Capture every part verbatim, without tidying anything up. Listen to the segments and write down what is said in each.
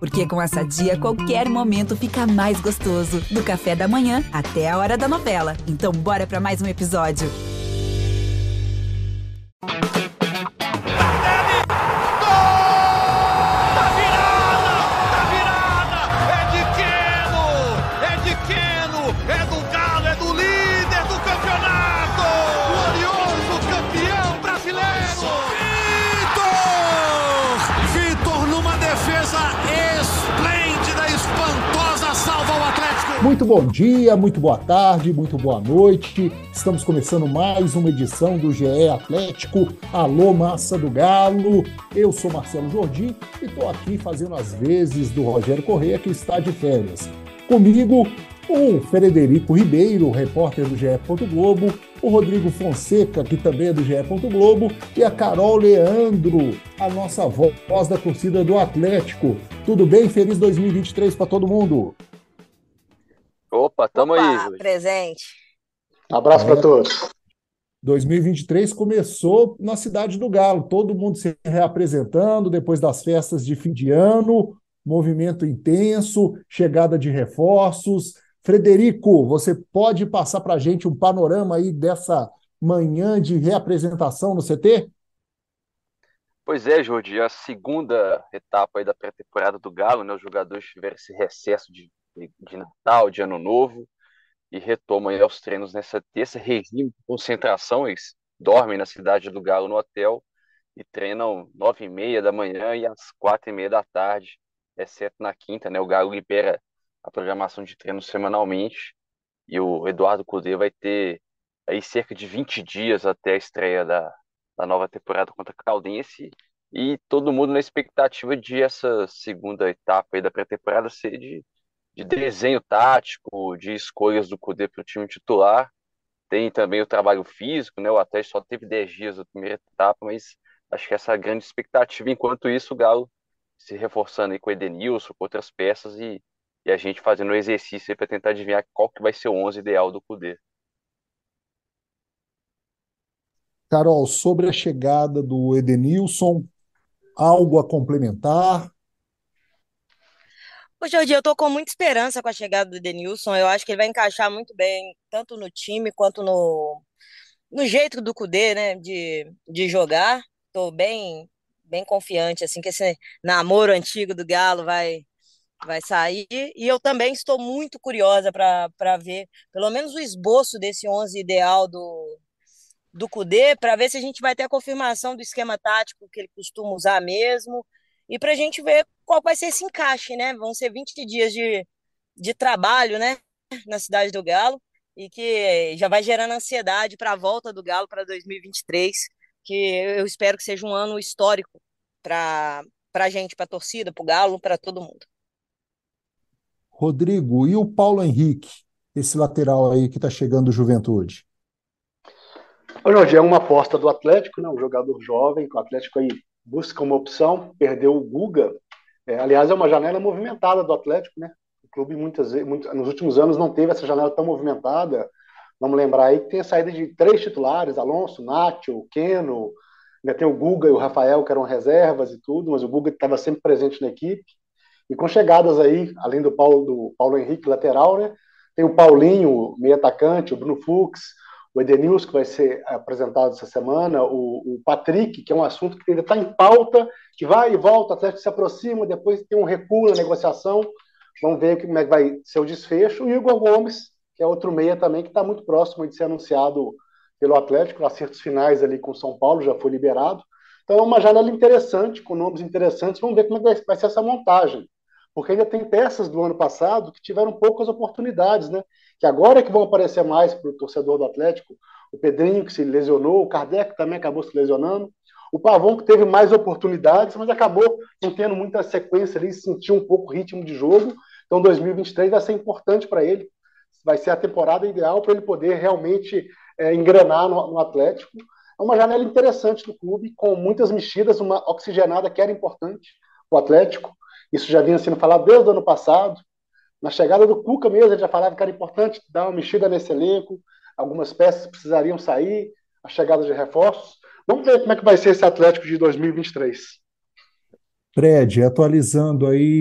Porque com essa dia, qualquer momento fica mais gostoso. Do café da manhã até a hora da novela. Então bora pra mais um episódio. Muito bom dia, muito boa tarde, muito boa noite. Estamos começando mais uma edição do G E Atlético. Alô, massa do Galo. Eu sou Marcelo Jordi e estou aqui fazendo as vezes do Rogério Corrêa, que está de férias. Comigo, o Frederico Ribeiro, repórter do G E. Globo, o Rodrigo Fonseca, que também é do G E. Globo, e a Carol Leandro, a nossa voz da torcida do Atlético. Tudo bem? Feliz dois mil e vinte e três para todo mundo. Opa, tamo Opa, aí, Júlio. Presente. Abraço É. para todos. dois mil e vinte e três começou na Cidade do Galo, todo mundo se reapresentando depois das festas de fim de ano, movimento intenso, chegada de reforços. Frederico, você pode passar para a gente um panorama aí dessa manhã de reapresentação no C T? Pois é, Jordi, a segunda etapa aí da pré-temporada do Galo, né? Os jogadores tiveram esse recesso de, de Natal, de Ano Novo, e retomam aí aos treinos nessa terça, regime de concentração. Eles dormem na Cidade do Galo no hotel e treinam nove e meia da manhã e às quatro e meia da tarde, exceto na quinta, né? O Galo libera a programação de treinos semanalmente e o Eduardo Cudê vai ter aí cerca de vinte dias até a estreia da, da nova temporada contra a Caldense, e todo mundo na expectativa de essa segunda etapa aí da pré-temporada ser de de desenho tático, de escolhas do Cudê para o time titular. Tem também o trabalho físico, né? O Atlético só teve dez dias da primeira etapa, mas acho que essa é a grande expectativa. Enquanto isso, o Galo se reforçando aí com o Edenilson, com outras peças, e, e a gente fazendo um exercício para tentar adivinhar qual que vai ser o onze ideal do Cudê. Carol, sobre a chegada do Edenilson, algo a complementar? Hoje em dia eu tô com muita esperança com a chegada do Denilson. Eu acho que ele vai encaixar muito bem, tanto no time quanto no, no jeito do Cudê, né, de, de jogar. Tô bem, bem confiante, assim, que esse namoro antigo do Galo vai, vai sair. E eu também estou muito curiosa para para ver, pelo menos o esboço desse onze ideal do, do Cudê, para ver se a gente vai ter a confirmação do esquema tático que ele costuma usar mesmo, e para a gente ver qual vai ser esse encaixe, né? Vão ser vinte dias de, de trabalho, né, na Cidade do Galo, e que já vai gerando ansiedade para a volta do Galo para dois mil e vinte e três, que eu espero que seja um ano histórico para para a gente, para a torcida, para o Galo, para todo mundo. Rodrigo, e o Paulo Henrique, esse lateral aí que está chegando do Juventude? Ô, Jorge, é uma aposta do Atlético, né? Um jogador jovem, que o Atlético aí busca uma opção, perdeu o Guga. É, aliás, é uma janela movimentada do Atlético, né? O clube, muitas vezes, muito, nos últimos anos, não teve essa janela tão movimentada. Vamos lembrar aí que tem a saída de três titulares: Alonso, Nacho, Keno, ainda tem o Guga e o Rafael, que eram reservas e tudo, mas o Guga estava sempre presente na equipe. E com chegadas aí, além do Paulo, do Paulo Henrique, lateral, né? Tem o Paulinho, meio atacante, o Bruno Fux, o Edenilson, que vai ser apresentado essa semana, o, o Patrick, que é um assunto que ainda está em pauta, que vai e volta, o Atlético se aproxima, depois tem um recuo na negociação, vamos ver como é que vai ser o desfecho. E o Igor Gomes, que é outro meia também, que está muito próximo de ser anunciado pelo Atlético, acertos finais ali com o São Paulo, já foi liberado. Então é uma janela interessante, com nomes interessantes, vamos ver como é que vai, vai ser essa montagem, porque ainda tem peças do ano passado que tiveram poucas oportunidades, né? Que agora é que vão aparecer mais para o torcedor do Atlético. O Pedrinho, que se lesionou, o Kardec também acabou se lesionando, o Pavão, que teve mais oportunidades, mas acabou não tendo muita sequência ali, sentiu um pouco o ritmo de jogo. Então dois mil e vinte e três vai ser importante para ele, vai ser a temporada ideal para ele poder realmente é, engrenar no, no Atlético. É uma janela interessante do clube, com muitas mexidas, uma oxigenada que era importante para o Atlético. Isso já vinha sendo falado desde o ano passado. Na chegada do Cuca mesmo, ele já falava que era importante dar uma mexida nesse elenco, algumas peças precisariam sair, a chegada de reforços. Vamos ver como é que vai ser esse Atlético de dois mil e vinte e três. Fred, atualizando aí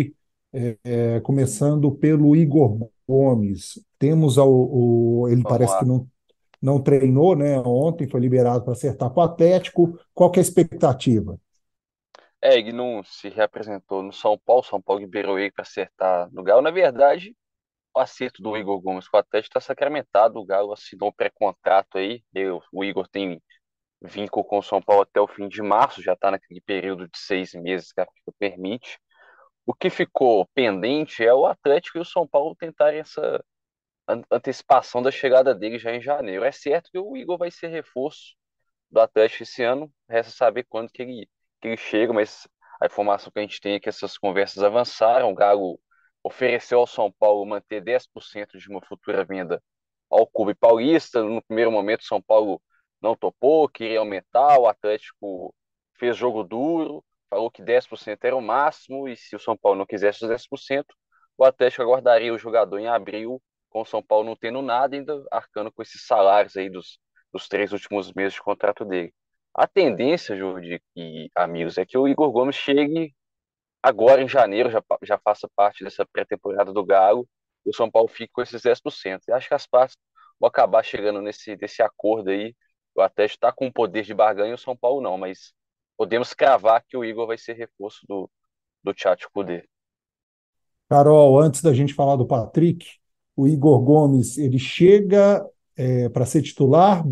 É, começando pelo Igor Gomes. Temos ao, o, ele Vamos parece que lá. não, não treinou, né? Ontem foi liberado para acertar com o Atlético. Qual que é a expectativa? É, ele não se reapresentou no São Paulo, São Paulo liberou ele para acertar no Galo. Na verdade, o acerto do Igor Gomes com o Atlético está sacramentado. O Galo assinou um pré-contrato aí. Eu- o Igor tem vínculo com o São Paulo até o fim de março, já está naquele período de seis meses que a FIFA permite. O que ficou pendente é o Atlético e o São Paulo tentarem essa an- antecipação da chegada dele já em janeiro. É certo que o Igor vai ser reforço do Atlético esse ano, resta saber quando que ele, que ele chega, mas a informação que a gente tem é que essas conversas avançaram. O Galo ofereceu ao São Paulo manter dez por cento de uma futura venda ao Clube Paulista. No primeiro momento, o São Paulo não topou, queria aumentar, o Atlético fez jogo duro, falou que dez por cento era o máximo, e se o São Paulo não quisesse os dez por cento, o Atlético aguardaria o jogador em abril, com o São Paulo não tendo nada, ainda arcando com esses salários aí dos, dos três últimos meses de contrato dele. A tendência, Jordi e amigos, é que o Igor Gomes chegue agora em janeiro, já, já faça parte dessa pré-temporada do Galo, e o São Paulo fique com esses dez por cento. E acho que as partes vão acabar chegando nesse, nesse acordo aí. O Atlético está com o poder de barganha e o São Paulo não, mas podemos cravar que o Igor vai ser reforço do, do Tchatcho Kudê. Carol, antes da gente falar do Patrick, o Igor Gomes, ele chega para ser titular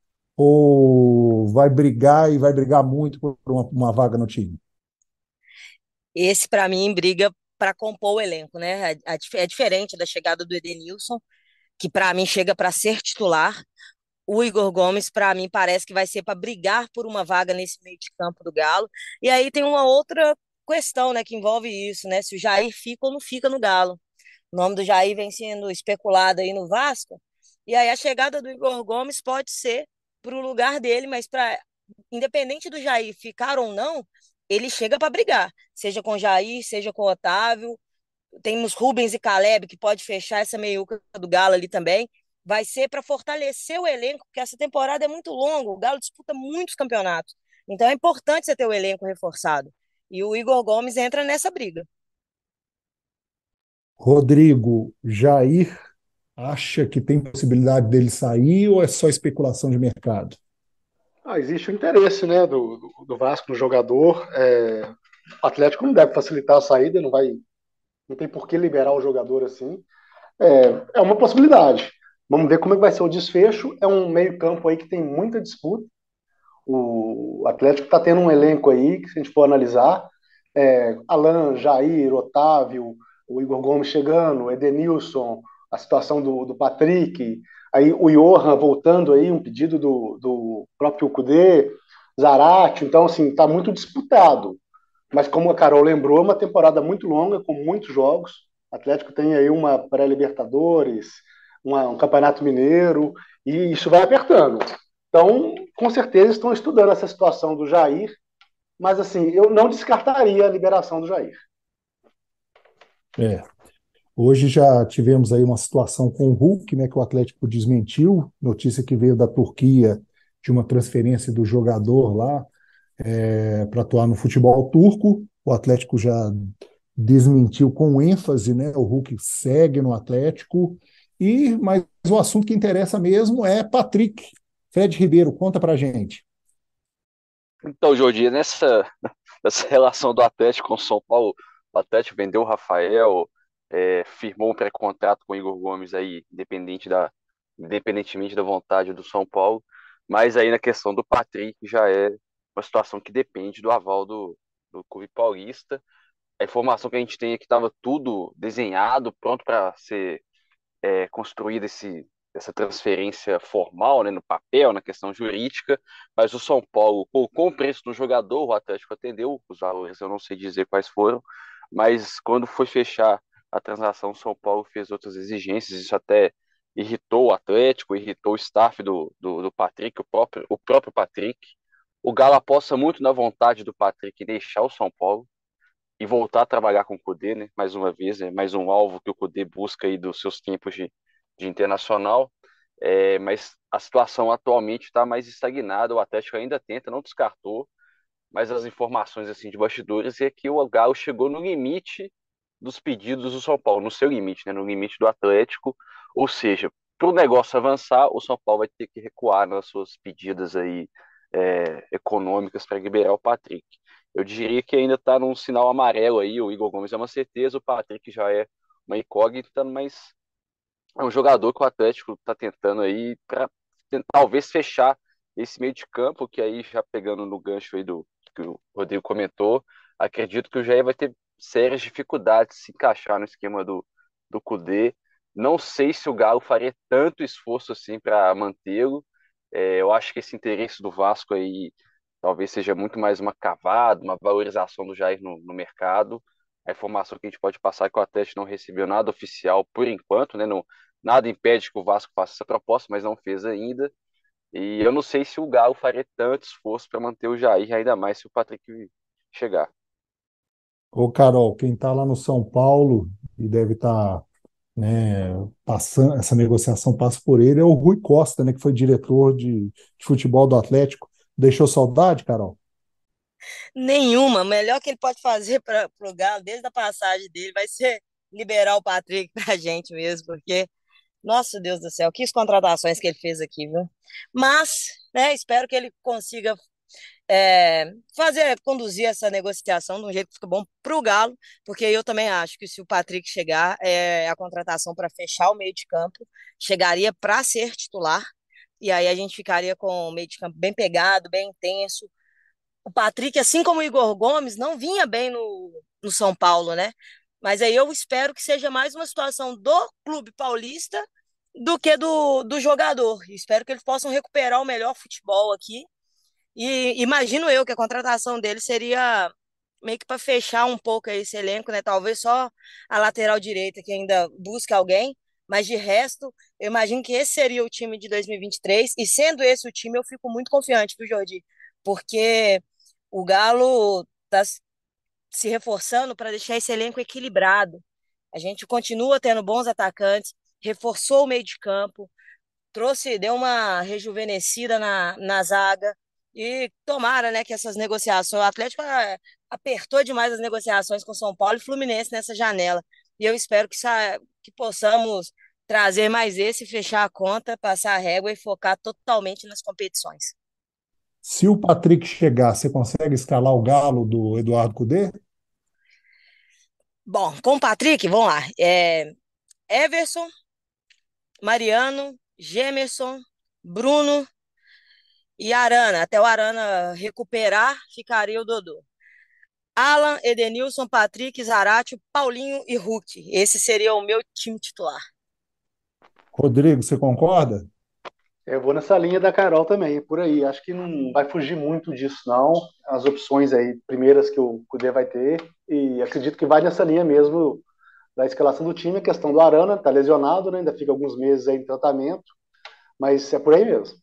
ou vai brigar e vai brigar muito por uma, uma vaga no time? Esse, para mim, briga para compor o elenco, né? A- a dif- É diferente da chegada do Edenilson, que para mim chega para ser titular. O Igor Gomes, para mim, parece que vai ser para brigar por uma vaga nesse meio de campo do Galo. E aí tem uma outra questão, né, que envolve isso, né? Se o Jair fica ou não fica no Galo. O nome do Jair vem sendo especulado aí no Vasco. E aí a chegada do Igor Gomes pode ser para o lugar dele, mas para independente do Jair ficar ou não, ele chega para brigar, seja com o Jair, seja com o Otávio. Temos Rubens e Caleb que pode fechar essa meiuca do Galo ali também. Vai ser para fortalecer o elenco, porque essa temporada é muito longa, o Galo disputa muitos campeonatos. Então é importante você ter o elenco reforçado. E o Igor Gomes entra nessa briga. Rodrigo, Jair acha que tem possibilidade dele sair ou é só especulação de mercado? Ah, existe o interesse, né, do, do, do Vasco no jogador. É, o Atlético não deve facilitar a saída, não vai, não tem por que liberar o jogador assim. É, é uma possibilidade. Vamos ver como é que vai ser o desfecho. É um meio-campo aí que tem muita disputa. O Atlético está tendo um elenco aí que, se a gente for analisar, é, Alan, Jair, Otávio, o Igor Gomes chegando, Edenilson, a situação do, do Patrick, aí o Johan voltando aí, um pedido do, do próprio Kudê, Zarate, então assim, está muito disputado. Mas como a Carol lembrou, é uma temporada muito longa, com muitos jogos. O Atlético tem aí uma pré-Libertadores, uma- um Campeonato Mineiro, e isso vai apertando. Então, com certeza estão estudando essa situação do Jair, mas assim, eu não descartaria a liberação do Jair. É. Hoje já tivemos aí uma situação com o Hulk, né, que o Atlético desmentiu, notícia que veio da Turquia de uma transferência do jogador lá para atuar no futebol turco. O Atlético já desmentiu com ênfase, né? O Hulk segue no Atlético. E mas o assunto que interessa mesmo é Patrick. Fred Ribeiro, conta pra gente. Então, Jordi, nessa, nessa relação do Atlético com o São Paulo, o Atlético vendeu o Rafael, é, firmou um pré-contrato com o Igor Gomes aí, independente da, independentemente da vontade do São Paulo, mas aí na questão do Patrick já é uma situação que depende do aval do, do Clube Paulista. A informação que a gente tem é que estava tudo desenhado, pronto para ser é, construída esse, essa transferência formal, né, no papel, na questão jurídica, mas o São Paulo colocou o preço do jogador, o Atlético atendeu, os valores eu não sei dizer quais foram, mas quando foi fechar a transação, o São Paulo fez outras exigências, isso até irritou o Atlético, irritou o staff do, do, do Patrick, o próprio, o próprio Patrick. O Galo aposta muito na vontade do Patrick deixar o São Paulo e voltar a trabalhar com o Kudê, né? Mais uma vez, é mais um alvo que o Kudê busca aí dos seus tempos de, de internacional. É, mas a situação atualmente está mais estagnada. O Atlético ainda tenta, não descartou, mas as informações assim de bastidores é que o Galo chegou no limite dos pedidos do São Paulo, no seu limite, né, no limite do Atlético. Ou seja, para o negócio avançar, o São Paulo vai ter que recuar nas suas pedidas aí, é, econômicas para liberar o Patrick. Eu diria que ainda está num sinal amarelo aí. O Igor Gomes é uma certeza, o Patrick já é uma incógnita, mas é um jogador que o Atlético está tentando aí para talvez fechar esse meio de campo, que aí já pegando no gancho aí do que o Rodrigo comentou, acredito que o Jair vai ter sérias dificuldades de se encaixar no esquema do, do Kudê. Não sei se o Galo faria tanto esforço assim para mantê-lo. É, eu acho que esse interesse do Vasco aí talvez seja muito mais uma cavada, uma valorização do Jair no, no mercado. A informação que a gente pode passar é que o Atlético não recebeu nada oficial por enquanto, né? Não, nada impede que o Vasco faça essa proposta, mas não fez ainda. E eu não sei se o Galo faria tanto esforço para manter o Jair, ainda mais se o Patrick chegar. Ô, Carol, quem está lá no São Paulo e deve estar, né, passando, essa negociação passa por ele, é o Rui Costa, né, que foi diretor de, de futebol do Atlético. Deixou saudade, Carol? Nenhuma. O melhor que ele pode fazer para o Galo, desde a passagem dele, vai ser liberar o Patrick pra gente mesmo, porque, nossa Deus do céu, que contratações que ele fez aqui, viu? Mas, né, espero que ele consiga é, fazer, conduzir essa negociação de um jeito que fica bom para o Galo, porque eu também acho que se o Patrick chegar, é a contratação para fechar o meio de campo, chegaria para ser titular, e aí a gente ficaria com o meio de campo bem pegado, bem intenso. O Patrick, assim como o Igor Gomes, não vinha bem no, no São Paulo, né? Mas aí eu espero que seja mais uma situação do clube paulista do que do, do jogador. Espero que eles possam recuperar o melhor futebol aqui. E imagino eu que a contratação dele seria meio que para fechar um pouco aí esse elenco, né? Talvez só a lateral direita que ainda busca alguém, mas de resto, eu imagino que esse seria o time de dois mil e vinte e três. E sendo esse o time, eu fico muito confiante, viu, Jordi? Porque o Galo está se reforçando para deixar esse elenco equilibrado. A gente continua tendo bons atacantes, reforçou o meio de campo, trouxe, deu uma rejuvenescida na, na zaga e tomara, né, que essas negociações, o Atlético ah, apertou demais as negociações com São Paulo e Fluminense nessa janela. E eu espero que, sa- que possamos trazer mais esse, fechar a conta, passar a régua e focar totalmente nas competições. Se o Patrick chegar, você consegue escalar o Galo do Eduardo Cudê? Bom, com o Patrick, vamos lá. É, Everson, Mariano, Gemerson, Bruno e Arana. Até o Arana recuperar, ficaria o Dodô. Alan, Edenilson, Patrick, Zarate, Paulinho e Hulk. Esse seria o meu time titular. Rodrigo, você concorda? Eu vou nessa linha da Carol também, por aí. Acho que não vai fugir muito disso, não. As opções aí, primeiras que o Cudê vai ter, e acredito que vai nessa linha mesmo da escalação do time. A questão do Arana, tá lesionado, né? Ainda fica alguns meses aí em tratamento, mas é por aí mesmo.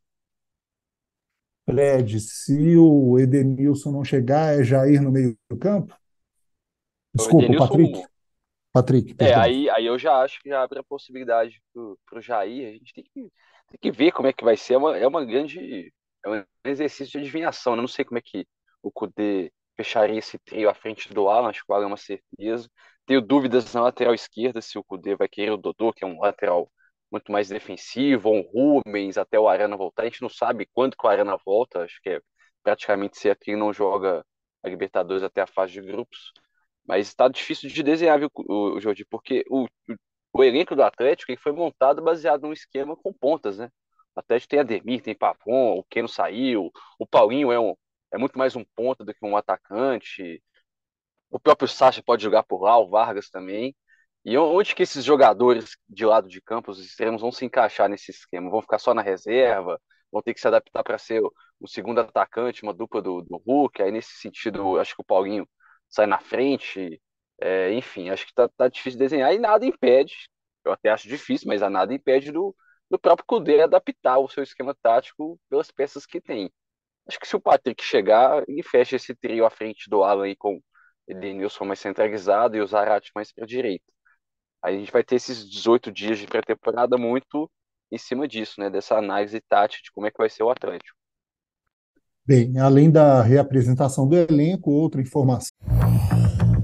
Fred, se o Edenilson não chegar, é Jair no meio do campo? O Desculpa, o Patrick. Edenilson, Patrick, é, perdão. aí, aí eu já acho que já abre a possibilidade pro, pro Jair. A gente tem que, tem que ver como é que vai ser. É uma, é uma grande. É um exercício de adivinhação, né? Eu não sei como é que o Kudê fecharia esse trio à frente do Alan, acho que o Alan é uma certeza. Tenho dúvidas na lateral esquerda se o Kudê vai querer o Dodô, que é um lateral muito mais defensivo, ou um Rubens até o Arana voltar. A gente não sabe quando que o Arana volta, acho que é praticamente se aqui não joga a Libertadores até a fase de grupos. Mas está difícil de desenhar, viu, o, o Jordi, porque o, o, o elenco do Atlético ele foi montado baseado num esquema com pontas, né? O Atlético tem Ademir, tem Pavon, o Keno saiu, o Paulinho é, um, é muito mais um ponta do que um atacante, o próprio Sacha pode jogar por lá, o Vargas também. E onde que esses jogadores de lado de campo, os extremos, vão se encaixar nesse esquema? Vão ficar só na reserva? Vão ter que se adaptar para ser o, o segundo atacante, uma dupla do, do Hulk? Aí, nesse sentido, acho que o Paulinho sai na frente. É, enfim, acho que tá, tá difícil de desenhar e nada impede, eu até acho difícil, mas a nada impede do, do próprio Cudê adaptar o seu esquema tático pelas peças que tem. Acho que se o Patrick chegar, ele fecha esse trio à frente do Alan aí com Edenilson mais centralizado e o Zarate mais para a direita. Aí a gente vai ter esses dezoito dias de pré-temporada muito em cima disso, né? Dessa análise tática de como é que vai ser o Atlético. Bem, além da reapresentação do elenco, outra informação.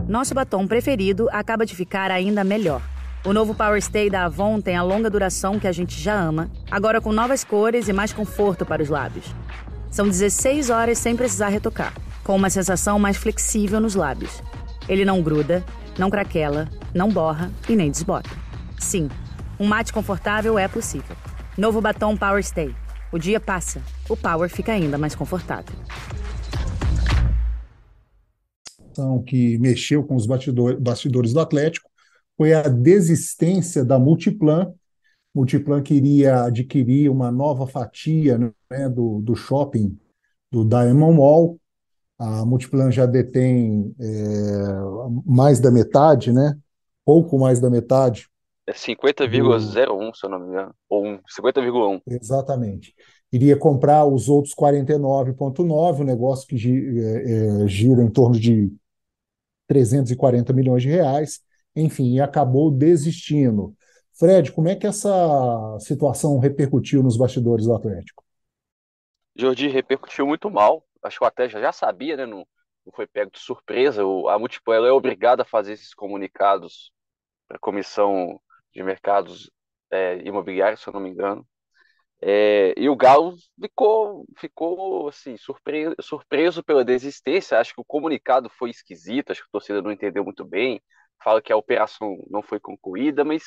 Nosso batom preferido acaba de ficar ainda melhor. O novo Power Stay da Avon tem a longa duração que a gente já ama, agora com novas cores e mais conforto para os lábios. São dezesseis horas sem precisar retocar, com uma sensação mais flexível nos lábios. Ele não gruda, não craquela, não borra e nem desbota. Sim, um mate confortável é possível. Novo batom Power Stay. O dia passa, o Power fica ainda mais confortável. Que mexeu com os bastidor, bastidores do Atlético foi a desistência da Multiplan. Multiplan queria adquirir uma nova fatia, né, do, do shopping do Diamond Mall. A Multiplan já detém é, mais da metade, né? Pouco mais da metade. É cinquenta vírgula zero um, se eu não me engano. Ou um, cinquenta vírgula um. Exatamente. Iria comprar os outros quarenta e nove vírgula nove, um negócio que é, é, gira em torno de trezentos e quarenta milhões de reais, enfim, e acabou desistindo. Fred, como é que essa situação repercutiu nos bastidores do Atlético? Jordi, repercutiu muito mal. Acho que o Atlético já sabia, né? Não, não foi pego de surpresa. O, a Multiplan ela é obrigada a fazer esses comunicados para a Comissão de Mercados é, Imobiliários, se eu não me engano. É, e o Galo ficou, ficou assim, surpre, surpreso pela desistência. Acho que o comunicado foi esquisito, acho que a torcida não entendeu muito bem. Fala que a operação não foi concluída, mas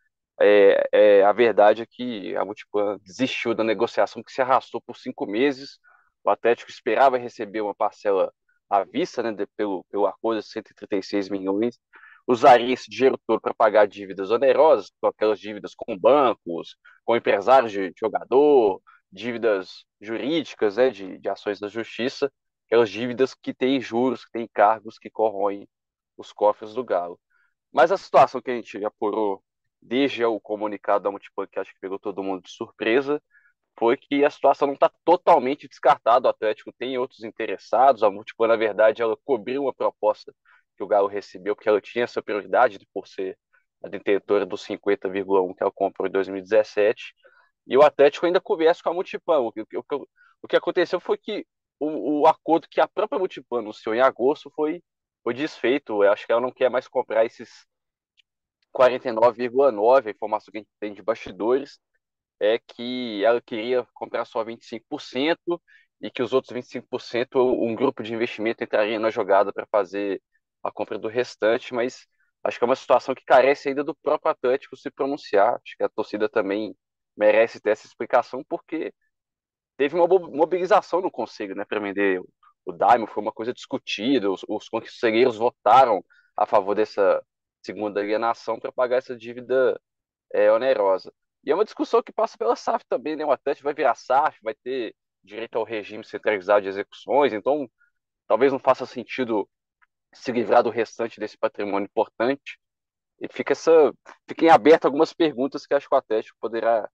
é, é, a verdade é que a Multiplan desistiu da negociação que se arrastou por cinco meses. O Atlético esperava receber uma parcela à vista, né, de, pelo, pelo acordo de cento e trinta e seis milhões. Usaria esse dinheiro todo para pagar dívidas onerosas, com aquelas dívidas com bancos, com empresários de jogador, dívidas jurídicas, né, de, de ações da justiça, aquelas dívidas que têm juros, que têm cargos que corroem os cofres do Galo. Mas a situação que a gente apurou desde o comunicado da Multiplan, que acho que pegou todo mundo de surpresa, foi que a situação não está totalmente descartada. O Atlético tem outros interessados. A Multiplan, na verdade, ela cobriu uma proposta que o Galo recebeu, porque ela tinha essa prioridade por ser a detentora dos cinquenta vírgula um que ela comprou em dois mil e dezessete. E o Atlético ainda conversa com a Multiplan. O que, o, que, o que aconteceu foi que o, o acordo que a própria Multiplan anunciou em agosto foi, foi desfeito. Eu acho que ela não quer mais comprar esses quarenta e nove vírgula nove. A informação que a gente tem de bastidores é que ela queria comprar só vinte e cinco por cento e que os outros vinte e cinco por cento um grupo de investimento entraria na jogada para fazer a compra do restante, mas acho que é uma situação que carece ainda do próprio Atlético se pronunciar. Acho que a torcida também merece ter essa explicação, porque teve uma mobilização no Conselho, né, para vender o Daimon, foi uma coisa discutida, os, os conselheiros votaram a favor dessa segunda alienação para pagar essa dívida é, onerosa. E é uma discussão que passa pela S A F também, né? O Atlético vai virar S A F, vai ter direito ao regime centralizado de execuções, então talvez não faça sentido se livrar do restante desse patrimônio importante. E fica essa, fica em aberto algumas perguntas que acho que o Atlético poderá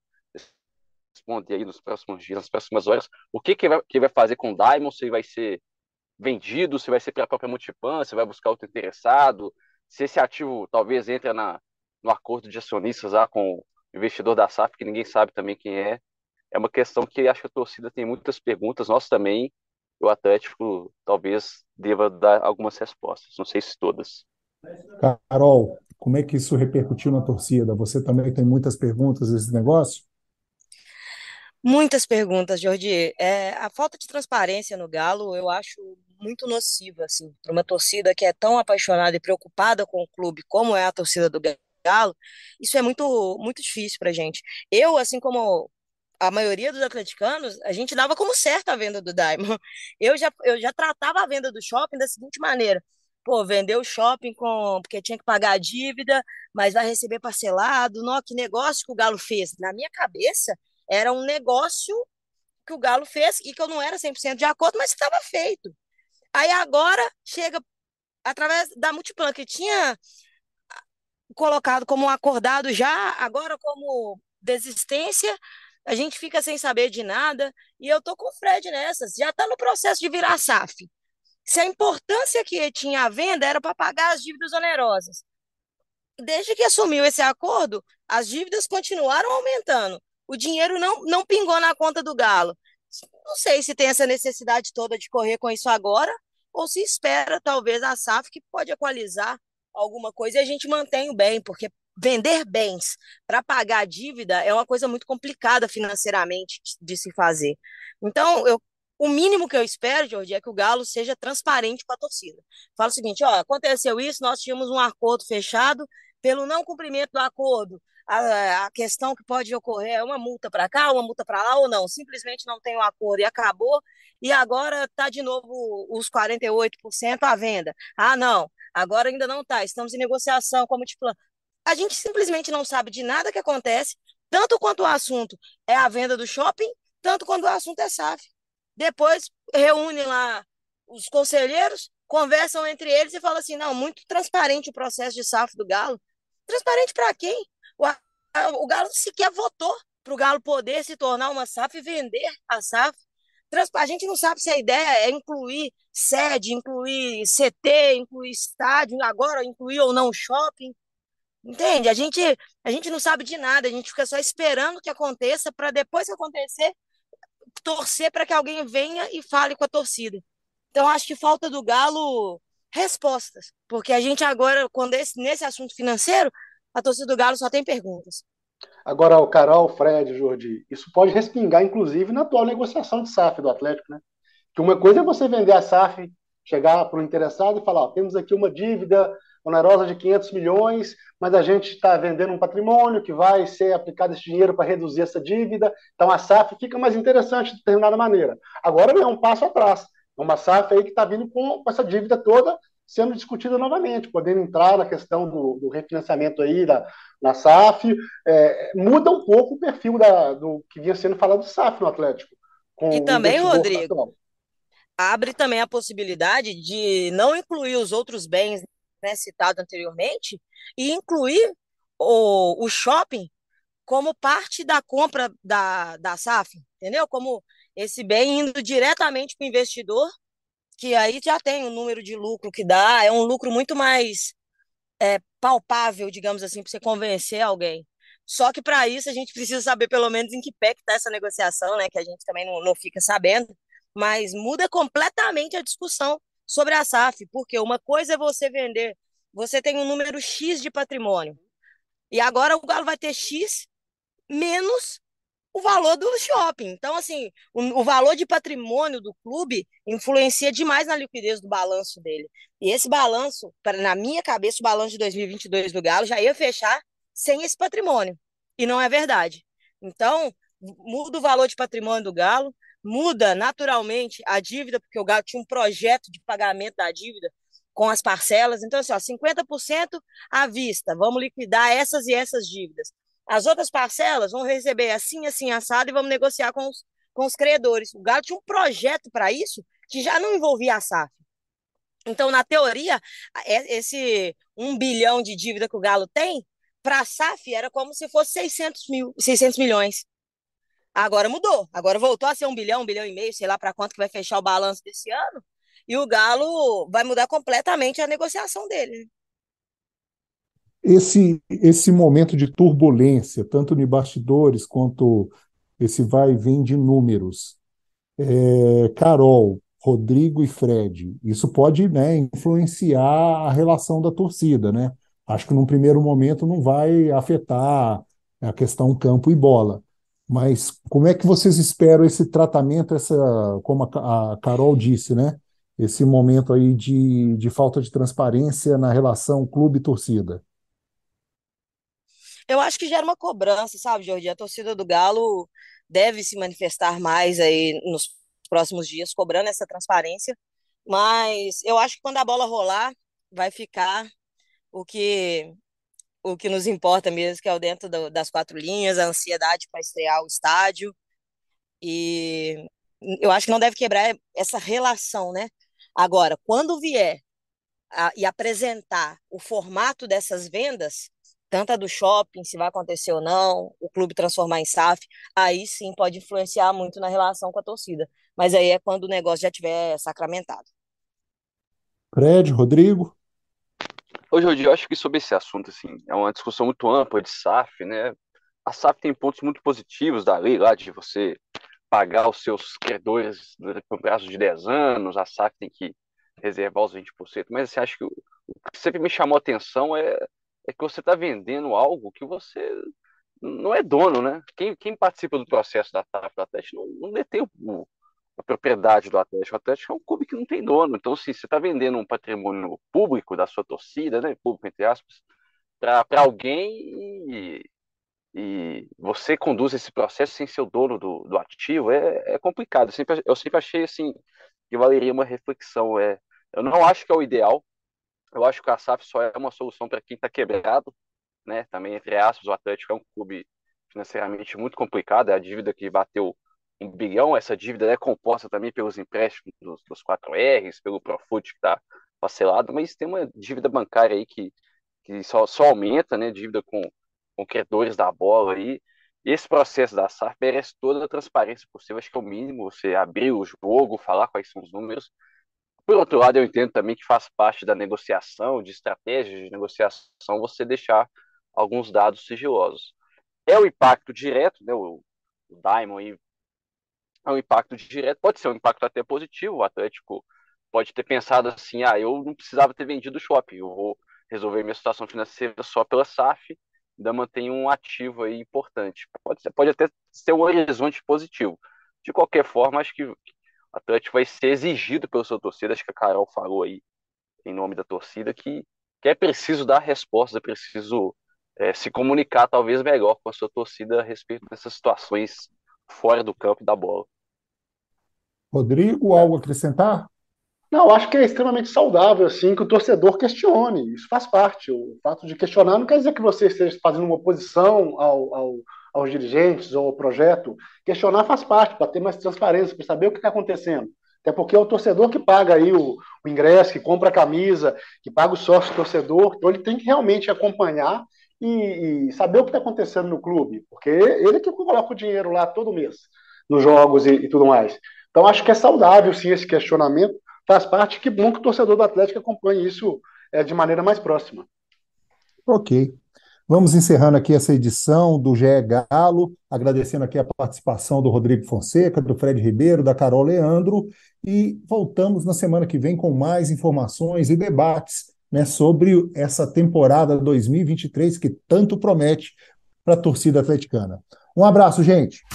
responder aí nos próximos dias, nas próximas horas. O que que vai, que vai fazer com o Daimon? Se vai ser vendido, se vai ser para a própria Multiplan, se vai buscar outro interessado, se esse ativo talvez entra na, no acordo de acionistas lá com o investidor da S A F, que ninguém sabe também quem é. É uma questão que acho que a torcida tem muitas perguntas, nós também. O Atlético talvez deva dar algumas respostas, não sei se todas. Carol, como é que isso repercutiu na torcida? Você também tem muitas perguntas desse negócio? Muitas perguntas, Jordi. É, a falta de transparência no Galo eu acho muito nociva, assim, para uma torcida que é tão apaixonada e preocupada com o clube como é a torcida do Galo. Isso é muito, muito difícil para gente. Eu, assim como a maioria dos atleticanos, a gente dava como certa a venda do Daimon. Eu já, eu já tratava a venda do shopping da seguinte maneira: pô, vendeu o shopping com, porque tinha que pagar a dívida, mas vai receber parcelado. Não, que negócio que o Galo fez. Na minha cabeça, era um negócio que o Galo fez e que eu não era cem por cento de acordo, mas estava feito. Aí agora chega, através da Multiplan, que tinha colocado como acordado já, agora como desistência, a gente fica sem saber de nada, e eu tô com o Fred nessas, já está no processo de virar S A F. Se a importância que tinha a venda era para pagar as dívidas onerosas, desde que assumiu esse acordo, as dívidas continuaram aumentando, o dinheiro não, não pingou na conta do Galo. Não sei se tem essa necessidade toda de correr com isso agora, ou se espera talvez a S A F que pode equalizar alguma coisa e a gente mantém o bem, porque vender bens para pagar a dívida é uma coisa muito complicada financeiramente de se fazer. Então, eu, o mínimo que eu espero, Jorge, é que o Galo seja transparente com a torcida. Fala o seguinte, ó, aconteceu isso, nós tínhamos um acordo fechado, pelo não cumprimento do acordo, a, a questão que pode ocorrer é uma multa para cá, uma multa para lá ou não, simplesmente não tem um acordo e acabou, e agora está de novo os quarenta e oito por cento à venda. Ah, não, agora ainda não está, estamos em negociação, como te plano. A gente simplesmente não sabe de nada que acontece, tanto quanto o assunto é a venda do shopping, tanto quanto o assunto é S A F. Depois reúne lá os conselheiros, conversam entre eles e falam assim, não, muito transparente o processo de S A F do Galo. Transparente para quem? O, a, o Galo sequer votou para o Galo poder se tornar uma S A F e vender a S A F. A gente não sabe se a ideia é incluir sede, incluir C T, incluir estádio, agora incluir ou não shopping. Entende? A gente, a gente não sabe de nada, a gente fica só esperando que aconteça para depois que acontecer, torcer para que alguém venha e fale com a torcida. Então, acho que falta do Galo respostas, porque a gente agora, quando esse, nesse assunto financeiro, a torcida do Galo só tem perguntas. Agora, o Carol, o Fred, Jordi, isso pode respingar, inclusive, na atual negociação de S A F do Atlético, né? Que uma coisa é você vender a S A F, chegar para o interessado e falar, ó, temos aqui uma dívida onerosa de quinhentos milhões, mas a gente está vendendo um patrimônio que vai ser aplicado esse dinheiro para reduzir essa dívida, então a S A F fica mais interessante de determinada maneira. Agora é um passo atrás, é uma S A F aí que está vindo com, com essa dívida toda sendo discutida novamente, podendo entrar na questão do, do refinanciamento aí da, na S A F, é, muda um pouco o perfil da, do que vinha sendo falado do S A F no Atlético, E com o também, investidor Rodrigo, atual. abre também a possibilidade de não incluir os outros bens, né, citados anteriormente e incluir o, o shopping como parte da compra da, da S A F, entendeu? Como esse bem indo diretamente para o investidor, que aí já tem o número de lucro que dá, é um lucro muito mais é, palpável, digamos assim, para você convencer alguém. Só que para isso a gente precisa saber pelo menos em que pé que está essa negociação, né? Que a gente também não, não fica sabendo, mas muda completamente a discussão sobre a S A F, porque uma coisa é você vender, você tem um número X de patrimônio, e agora o Galo vai ter X menos o valor do shopping. Então, assim, o, o valor de patrimônio do clube influencia demais na liquidez do balanço dele. E esse balanço, pra, na minha cabeça, o balanço de dois mil e vinte e dois do Galo já ia fechar sem esse patrimônio. E não é verdade. Então, muda o valor de patrimônio do Galo, muda naturalmente a dívida, porque o Galo tinha um projeto de pagamento da dívida com as parcelas. Então, assim, ó, cinquenta por cento à vista, vamos liquidar essas e essas dívidas. As outras parcelas vão receber assim, assim, assado e vamos negociar com os, com os credores. O Galo tinha um projeto para isso que já não envolvia a S A F. Então, na teoria, esse um bilhão de dívida que o Galo tem, para a S A F era como se fosse seiscentos mil, seiscentos milhões. Agora mudou. Agora voltou a ser um bilhão, um bilhão e meio, sei lá para quanto que vai fechar o balanço desse ano. E o Galo vai mudar completamente a negociação dele. Esse, esse momento de turbulência, tanto de bastidores quanto esse vai e vem de números, é, Carol, Rodrigo e Fred, isso pode, né, influenciar a relação da torcida, né? Acho que num primeiro momento não vai afetar a questão campo e bola. Mas como é que vocês esperam esse tratamento, essa, como a, a Carol disse, né? Esse momento aí de, de falta de transparência na relação clube-torcida? Eu acho que gera uma cobrança, sabe, Jordi? A torcida do Galo deve se manifestar mais aí nos próximos dias, cobrando essa transparência. Mas eu acho que quando a bola rolar, vai ficar o que o que nos importa mesmo, que é o dentro do, das quatro linhas, a ansiedade para estrear o estádio. E eu acho que não deve quebrar essa relação, né? Agora, quando vier a, e apresentar o formato dessas vendas, tanto a do shopping, se vai acontecer ou não, o clube transformar em S A F, aí sim pode influenciar muito na relação com a torcida. Mas aí é quando o negócio já estiver sacramentado. Fred, Rodrigo? Hoje em dia, eu acho que sobre esse assunto, assim, é uma discussão muito ampla de S A F, né? A S A F tem pontos muito positivos da lei lá, de você pagar os seus credores por prazo de dez anos, a S A F tem que reservar os vinte por cento, mas assim, acho que o, o que sempre me chamou a atenção é, é que você está vendendo algo que você não é dono, né? Quem, quem participa do processo da S A F do Atlético não, não detém o, a propriedade do Atlético. O Atlético é um clube que não tem dono. Então, assim, você está vendendo um patrimônio público da sua torcida, né? Público, entre aspas, para alguém e, e você conduz esse processo sem ser o dono do, do ativo. É, é complicado. Eu sempre, eu sempre achei, assim, que valeria uma reflexão. É, eu não acho que é o ideal. Eu acho que a S A F só é uma solução para quem está quebrado, né? Também, entre aspas, o Atlético é um clube financeiramente muito complicado, é a dívida que bateu um bilhão, essa dívida é composta também pelos empréstimos dos, dos quatro R's, pelo Profut que está parcelado, mas tem uma dívida bancária aí que, que só, só aumenta, né? Dívida com, com credores da bola aí. E esse processo da S A F merece toda a transparência possível, acho que é o mínimo, você abrir o jogo, falar quais são os números. Por outro lado, eu entendo também que faz parte da negociação, de estratégia de negociação, você deixar alguns dados sigilosos. É o impacto direto, né? O, o Diamond aí é um impacto direto, pode ser um impacto até positivo. O Atlético pode ter pensado assim: ah, eu não precisava ter vendido o shopping, eu vou resolver minha situação financeira só pela S A F, ainda mantenho um ativo aí importante. Pode, ser, pode até ser um horizonte positivo. De qualquer forma, acho que o Atlético vai ser exigido pela sua torcida, acho que a Carol falou aí em nome da torcida, que, que é preciso dar respostas, é preciso é, se comunicar talvez melhor com a sua torcida a respeito dessas situações fora do campo da bola. Rodrigo, algo a acrescentar? Não, acho que é extremamente saudável, assim, que o torcedor questione. Isso faz parte. O fato de questionar não quer dizer que você esteja fazendo uma oposição ao, ao, aos dirigentes ou ao projeto. Questionar faz parte, para ter mais transparência, para saber o que está acontecendo. Até porque é o torcedor que paga aí o, o ingresso, que compra a camisa, que paga o sócio torcedor. Então ele tem que realmente acompanhar e, e saber o que está acontecendo no clube, porque ele que coloca o dinheiro lá todo mês, nos jogos e, e tudo mais. Então acho que é saudável, sim, esse questionamento. Faz parte, que bom que o torcedor do Atlético acompanhe isso é, de maneira mais próxima. Ok. Vamos encerrando aqui essa edição do G E Galo, agradecendo aqui a participação do Rodrigo Fonseca, do Fred Ribeiro, da Carol Leandro, e voltamos na semana que vem com mais informações e debates, né, sobre essa temporada dois mil e vinte e três que tanto promete para a torcida atleticana. Um abraço, gente!